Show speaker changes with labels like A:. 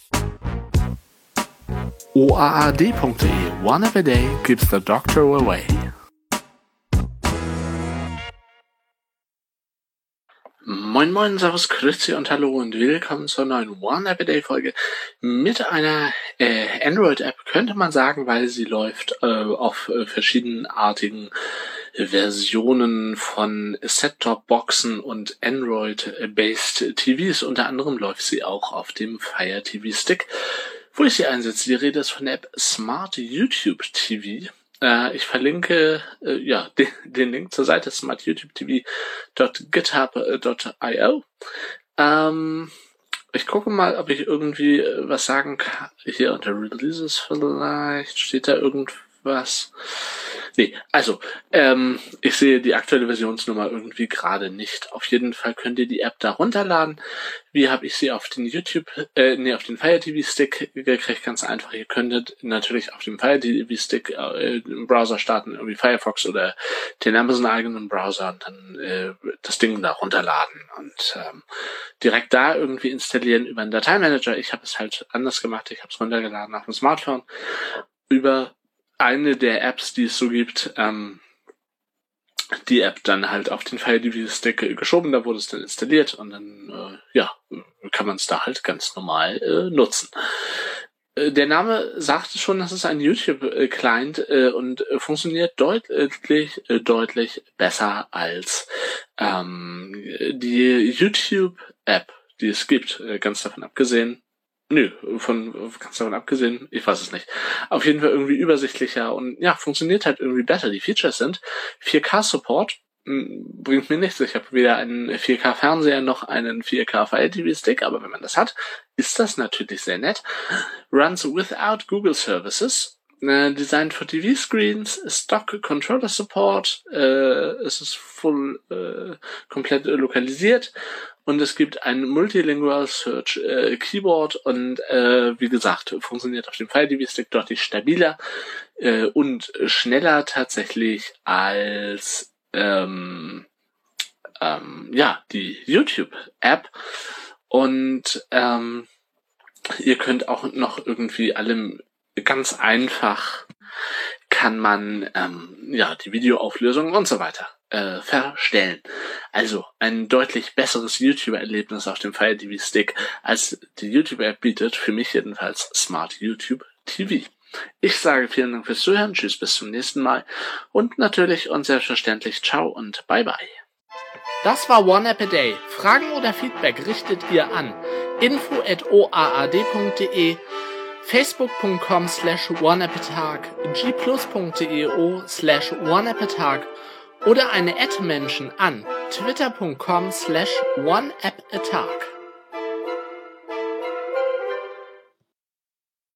A: OAAD.de One App a Day keeps the doctor away. Moin moin, servus, grüezi und hallo und willkommen zur neuen One App a Day Folge mit einer Android-App, könnte man sagen, weil sie läuft auf verschiedenartigen Versionen von Set-Top-Boxen und Android-based TVs. Unter anderem läuft sie auch auf dem Fire TV Stick, wo ich sie einsetze. Die Rede ist von der App Smart YouTube TV. Ich verlinke den Link zur Seite smartyoutubetv.github.io. Ich gucke mal, ob ich irgendwie was sagen kann. Hier unter Releases vielleicht steht da irgendwas. Nee, also, ich sehe die aktuelle Versionsnummer irgendwie gerade nicht. Auf jeden Fall könnt ihr die App da runterladen. Wie habe ich sie auf den auf den Fire TV Stick gekriegt? Ganz einfach. Ihr könntet natürlich auf dem Fire TV Stick im Browser starten, irgendwie Firefox oder den Amazon eigenen Browser und dann das Ding da runterladen und direkt da irgendwie installieren über einen Dateimanager. Ich habe es halt anders gemacht. Ich habe es runtergeladen auf dem Smartphone über eine der Apps, die es so gibt, die App dann halt auf den Fire TV Stick geschoben, da wurde es dann installiert und dann kann man es da halt ganz normal nutzen. Der Name sagte schon, das ist ein YouTube-Client und funktioniert deutlich besser als die YouTube-App, die es gibt, ganz davon abgesehen. Ganz davon abgesehen, ich weiß es nicht. Auf jeden Fall irgendwie übersichtlicher und ja, funktioniert halt irgendwie besser. Die Features sind 4K-Support, bringt mir nichts. Ich habe weder einen 4K-Fernseher noch einen 4K-Fire-TV-Stick, aber wenn man das hat, ist das natürlich sehr nett. Runs without Google Services. Designed for TV-Screens, Stock Controller Support, es ist komplett lokalisiert und es gibt ein Multilingual Search Keyboard und wie gesagt, funktioniert auf dem Fire TV Stick deutlich stabiler und schneller tatsächlich als die YouTube-App und ihr könnt auch noch irgendwie ganz einfach kann man die Videoauflösung und so weiter verstellen. Also ein deutlich besseres YouTuber-Erlebnis auf dem Fire TV Stick als die YouTube-App bietet, für mich jedenfalls Smart YouTube TV. Ich sage vielen Dank fürs Zuhören, tschüss, bis zum nächsten Mal und natürlich und selbstverständlich ciao und bye bye. Das war One App a Day. Fragen oder Feedback richtet ihr an info@oaad.de, facebook.com/oneappatag, gplus.io/oneappatag oder eine @Menschen an twitter.com/oneappatag.